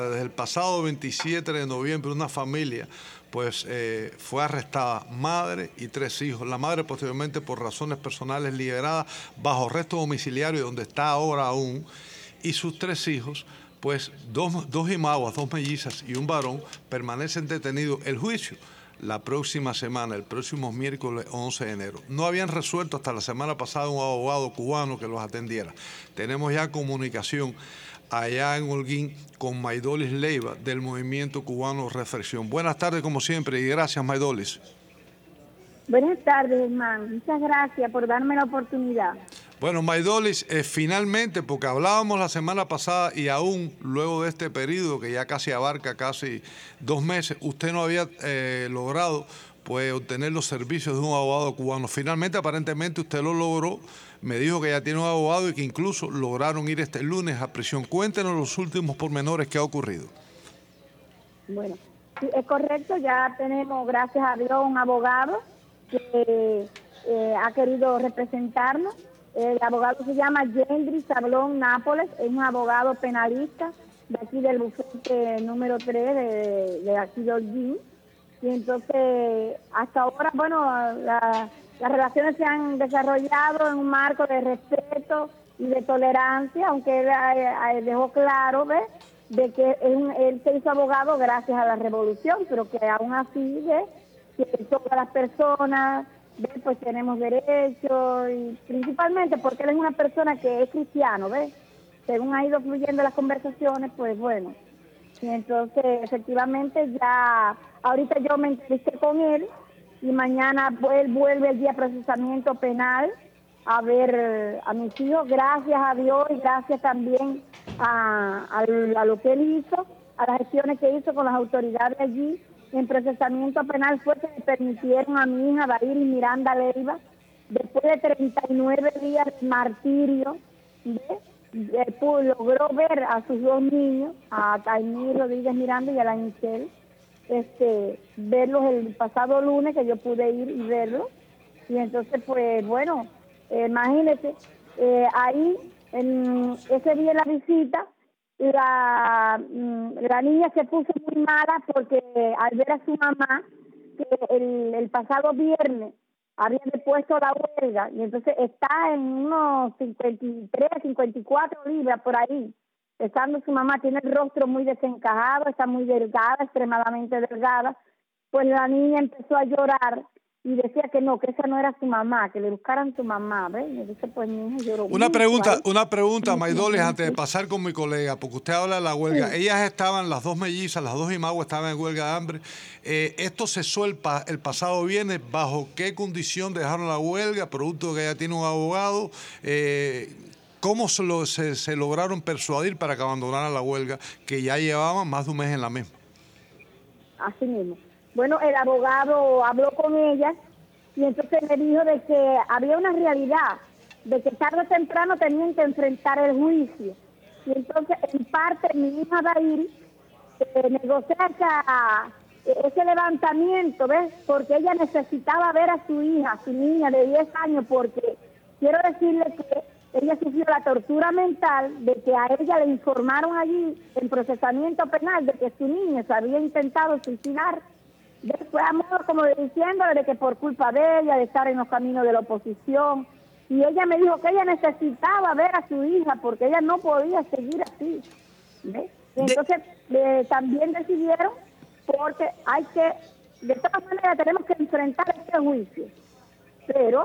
Desde el pasado 27 de noviembre, una familia pues fue arrestada, madre y 3 hijos. La madre posteriormente por razones personales liberada bajo arresto domiciliario, donde está ahora aún, y sus 3 hijos, pues dos imaguas, 2 mellizas y un varón, permanecen detenidos. El juicio la próxima semana, el próximo miércoles 11 de enero. No habían resuelto hasta la semana pasada un abogado cubano que los atendiera. Tenemos ya comunicación allá en Holguín con Maydolis Leiva del Movimiento Cubano Reflexión. Buenas tardes como siempre y gracias, Maydolis. Buenas tardes, hermano. Muchas gracias por darme la oportunidad. Bueno, Maydolis, finalmente, porque hablábamos la semana pasada y aún luego de este periodo que ya casi abarca casi 2 meses, usted no había logrado pues obtener los servicios de un abogado cubano. Finalmente, aparentemente, usted lo logró. Me dijo que ya tiene un abogado y que incluso lograron ir este lunes a prisión. Cuéntenos los últimos pormenores que ha ocurrido. Bueno, sí, es correcto. Ya tenemos, gracias a Dios, un abogado que ha querido representarnos. El abogado se llama Yendri Sablón Nápoles, es un abogado penalista de aquí del bufete número 3 de aquí de Holguín. Y entonces, hasta ahora, bueno, las relaciones se han desarrollado en un marco de respeto y de tolerancia, aunque él dejó claro, ¿ves?, de que él se hizo abogado gracias a la revolución, pero que aún así, ¿ves?, que todas las personas, ¿ves?, pues tenemos derechos, y principalmente porque él es una persona que es cristiano, ¿ves?, según ha ido fluyendo las conversaciones, pues bueno. Y entonces, efectivamente, ya ahorita yo me entrevisté con él y mañana él vuelve el día de procesamiento penal a ver a mis hijos, gracias a Dios y gracias también a lo que él hizo, a las gestiones que hizo con las autoridades allí. En procesamiento penal fue que le permitieron a mi hija Dairis Miranda Leiva, después de 39 días de martirio, logró ver a sus 2 niños, a Taimí Rodríguez Miranda y a la Michelle, verlos el pasado lunes, que yo pude ir y verlos. Y entonces, pues bueno, imagínese, ahí, ese día de la visita, la niña se puso muy mala porque al ver a su mamá, que el pasado viernes había depuesto la huelga, y entonces está en unos 53, 54 libras por ahí, estando su mamá, tiene el rostro muy desencajado, está muy delgada, extremadamente delgada, pues la niña empezó a llorar y decía que no, que esa no era su mamá, que le buscaran su mamá, ¿ves? Y entonces pues mi hija lloró mucho. Una pregunta, Maydolis, antes de pasar con mi colega, porque usted habla de la huelga. Sí. Ellas estaban, las 2 mellizas, las 2 imaguas estaban en huelga de hambre. Esto cesó el pasado viernes. ¿Bajo qué condición dejaron la huelga? Producto de que ella tiene un abogado. ¿Cómo se lograron persuadir para que abandonaran la huelga, que ya llevaban más de 1 mes en la misma? Así mismo. Bueno, el abogado habló con ella y entonces le dijo de que había una realidad, de que tarde o temprano tenían que enfrentar el juicio. Y entonces, en parte, mi hija Dairis negoció ese levantamiento, ¿ves? Porque ella necesitaba ver a su hija, a su niña de 10 años, porque quiero decirle que ella sufrió la tortura mental de que a ella le informaron allí en procesamiento penal de que su niña se había intentado suicidar. Después, a modo como diciéndole de que por culpa de ella, de estar en los caminos de la oposición, y ella me dijo que ella necesitaba ver a su hija porque ella no podía seguir así, ¿ves? Entonces también decidieron, porque de todas maneras tenemos que enfrentar este juicio, pero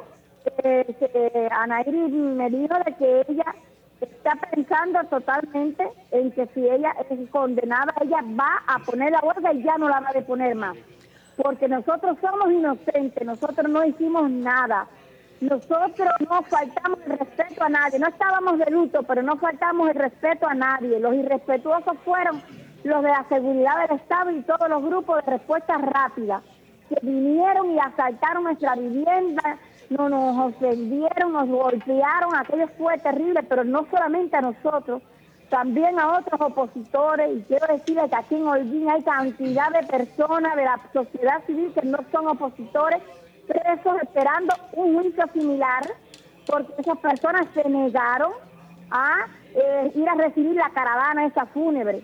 Anairis me dijo de que ella está pensando totalmente en que si ella es condenada, ella va a poner la huelga y ya no la va a deponer más. Porque nosotros somos inocentes, nosotros no hicimos nada, nosotros no faltamos el respeto a nadie, no estábamos de luto, pero no faltamos el respeto a nadie. Los irrespetuosos fueron los de la seguridad del Estado y todos los grupos de respuesta rápida, que vinieron y asaltaron nuestra vivienda, nos ofendieron, nos golpearon, aquello fue terrible, pero no solamente a nosotros, también a otros opositores, y quiero decirles que aquí en Holguín hay cantidad de personas de la sociedad civil que no son opositores, presos esperando un juicio similar, porque esas personas se negaron a ir a recibir la caravana esa fúnebre.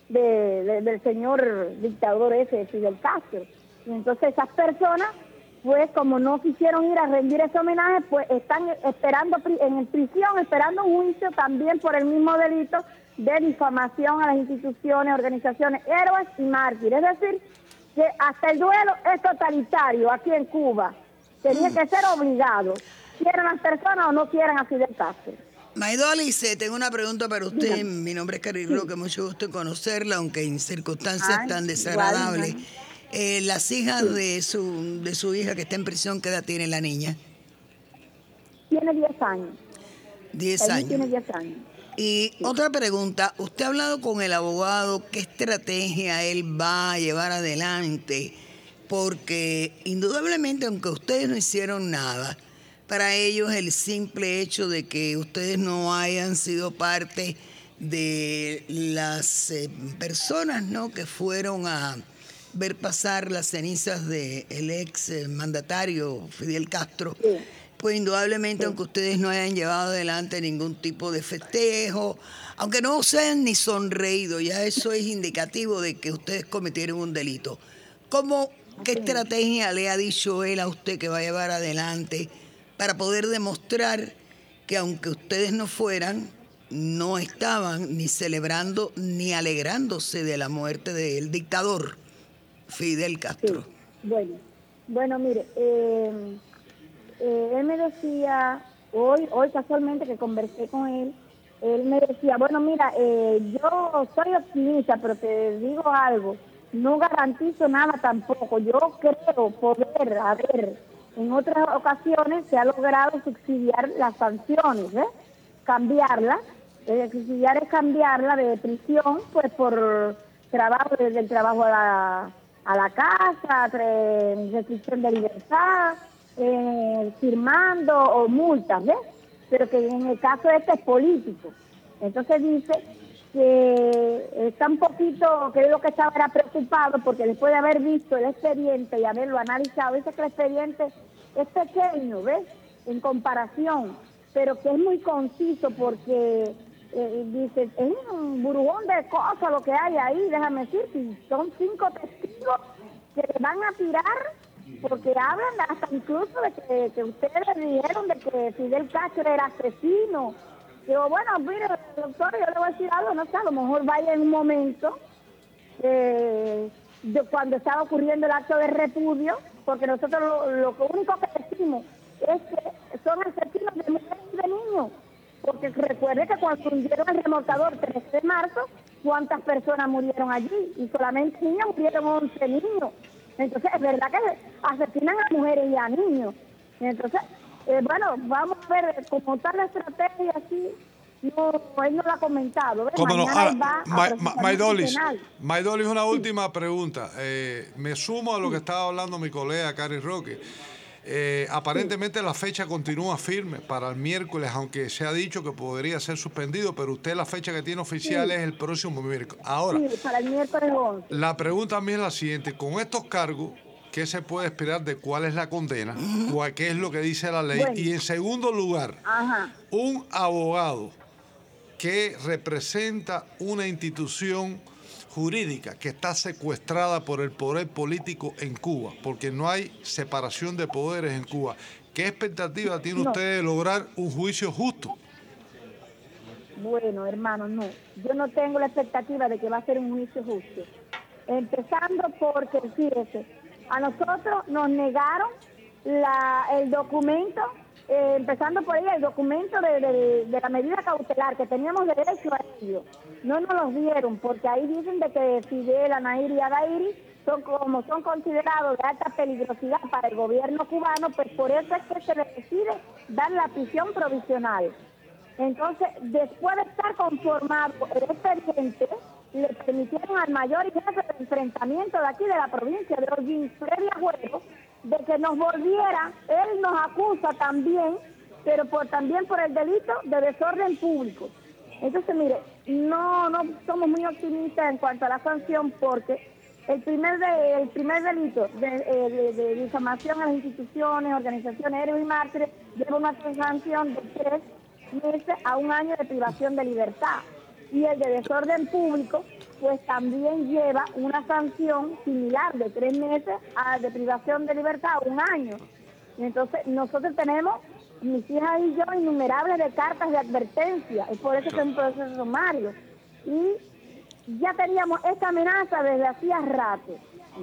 del señor dictador ese, Fidel Castro. Y entonces esas personas, pues como no quisieron ir a rendir ese homenaje, pues están esperando en prisión, esperando un juicio también por el mismo delito de difamación a las instituciones, organizaciones, héroes y mártires. Es decir, que hasta el duelo es totalitario aquí en Cuba. Tenía que ser obligado, quieran las personas o no quieran a Fidel Castro. Maidolis, tengo una pregunta para usted. Dígame. Mi nombre es Carrie Roque, mucho gusto en conocerla, aunque en circunstancias Ay, tan desagradables. igual, Las hijas de su hija que está en prisión, ¿qué edad tiene la niña? Tiene 10 años. 10 Ella años. tiene 10 años. Y otra pregunta, ¿usted ha hablado con el abogado qué estrategia él va a llevar adelante? Porque indudablemente, aunque ustedes no hicieron nada, para ellos el simple hecho de que ustedes no hayan sido parte de las personas, ¿no?, que fueron a ver pasar las cenizas del ex mandatario Fidel Castro, Sí. pues indudablemente, Sí. aunque ustedes no hayan llevado adelante ningún tipo de festejo, aunque no se hayan ni sonreído, ya eso es indicativo de que ustedes cometieron un delito. ¿Qué estrategia le ha dicho él a usted que va a llevar adelante para poder demostrar que aunque ustedes no fueran, no estaban ni celebrando ni alegrándose de la muerte del dictador Fidel Castro? Sí. Bueno, mire, él me decía, hoy casualmente que conversé con él me decía, bueno, mira, yo soy optimista, pero te digo algo, no garantizo nada tampoco. Yo creo poder haber, en otras ocasiones se ha logrado subsidiar las sanciones, cambiarlas. Subsidiar es cambiarla de prisión, pues por trabajo, desde el trabajo a la casa, restricción de libertad, firmando o multas, ¿ves? Pero que en el caso este es político. Entonces dice que está un poquito, que lo que estaba era preocupado porque después de haber visto el expediente y haberlo analizado, dice que el expediente es pequeño, ¿ves? En comparación, pero que es muy conciso porque dice, es un burujón de cosas lo que hay ahí, déjame decir, si son 5 testigos que le van a tirar, porque hablan hasta incluso de que ustedes dijeron de que Fidel Castro era asesino. Digo, bueno, mire, doctor, yo le voy a decir algo, no sé, a lo mejor vaya en un momento, cuando estaba ocurriendo el acto de repudio, porque nosotros lo único que decimos es que son asesinos de mujeres y de niños, porque recuerde que cuando hundieron el remolcador 13 de marzo, ¿cuántas personas murieron allí? Y solamente niños, murieron 11 niños. Entonces, es verdad que asesinan a mujeres y a niños. Entonces, bueno, vamos a ver cómo está la estrategia así. No, él no lo ha comentado. ¿Ves? ¿Cómo no? Mañana él va a Maidolis, penal. una última pregunta. Me sumo a lo que estaba hablando mi colega Carrie Roque. Aparentemente la fecha continúa firme para el miércoles, aunque se ha dicho que podría ser suspendido, pero usted la fecha que tiene oficial es el próximo miércoles. Ahora, Sí, para el miércoles 11. la pregunta a mí es la siguiente: con estos cargos, ¿qué se puede esperar de cuál es la condena? ¿Qué es lo que dice la ley? Bueno. Y en segundo lugar, un abogado que representa una institución jurídica que está secuestrada por el poder político en Cuba, porque no hay separación de poderes en Cuba. ¿Qué expectativa tiene usted de lograr un juicio justo? Bueno, hermano, no. Yo no tengo la expectativa de que va a ser un juicio justo. Empezando porque, fíjese, a nosotros nos negaron el documento, empezando por ahí, el documento de la medida cautelar, que teníamos derecho a ello. No nos los dieron, porque ahí dicen de que Fidel, Anaíri y Adairi son considerados de alta peligrosidad para el gobierno cubano, pues por eso es que se les decide dar la prisión provisional. Entonces, después de estar conformado el expediente, le permitieron al mayor y jefe de enfrentamiento de aquí de la provincia de Holguín, Freddy Agüero, de que nos volviera. Él nos acusa también, pero también por el delito de desorden público. Entonces, mire, no somos muy optimistas en cuanto a la sanción, porque el primer delito de difamación a las instituciones, organizaciones, héroes y mártires lleva una sanción de 3 meses a 1 año de privación de libertad. Y el de desorden público pues también lleva una sanción similar de 3 meses de privación de libertad, 1 año. Y entonces nosotros tenemos, mis hijas y yo, innumerables de cartas de advertencia, es por eso que es un proceso sumario. Y ya teníamos esta amenaza desde hacía rato.